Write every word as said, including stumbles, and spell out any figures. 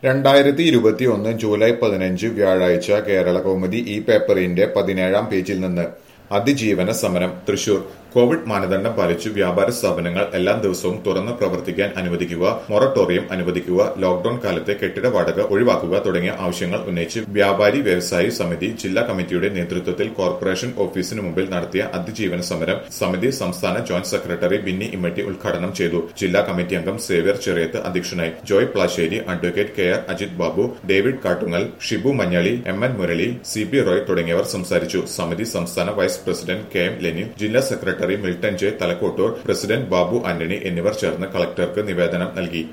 രണ്ടായിരത്തി ഇരുപത്തി ഒന്ന് ജൂലൈ പതിനഞ്ച് വ്യാഴാഴ്ച കേരള കൗമുദി ഈ പേപ്പറിന്റെ പതിനേഴാം പേജിൽ നിന്ന് അതിജീവന സമരം തൃശൂർ. കോവിഡ് മാനദണ്ഡം പാലിച്ചു വ്യാപാര സ്ഥാപനങ്ങൾ എല്ലാ ദിവസവും തുറന്ന് പ്രവർത്തിക്കാൻ അനുവദിക്കുക, മൊറട്ടോറിയം അനുവദിക്കുക, ലോക്ഡൌൺ കാലത്തെ കെട്ടിട വാടക ഒഴിവാക്കുക തുടങ്ങിയ ആവശ്യങ്ങൾ ഉന്നയിച്ച് വ്യാപാരി വ്യവസായി സമിതി ജില്ലാ കമ്മിറ്റിയുടെ നേതൃത്വത്തിൽ കോർപ്പറേഷൻ ഓഫീസിന് മുമ്പിൽ നടത്തിയ അതിജീവന സമരം സമിതി സംസ്ഥാന ജോയിന്റ് സെക്രട്ടറി ബിന്നി ഇമ്മറ്റി ഉദ്ഘാടനം ചെയ്തു. ജില്ലാ കമ്മിറ്റി അംഗം സേവ്യർ ചെറിയത്ത് അധ്യക്ഷനായി. Joy Plassery, advocate K R Ajith Babu, David Kattungal, Shibu Manjali, M N Murali, C B Roy തുടങ്ങിയവർ സംസാരിച്ചു. സമിതി സംസ്ഥാന vice president K M Lenin, ജില്ലാ secretary Milton J Thalakkottoor, president Babu Antony എന്നിവർ ചേർന്ന് കളക്ടർക്ക് നിവേദനം നൽകി.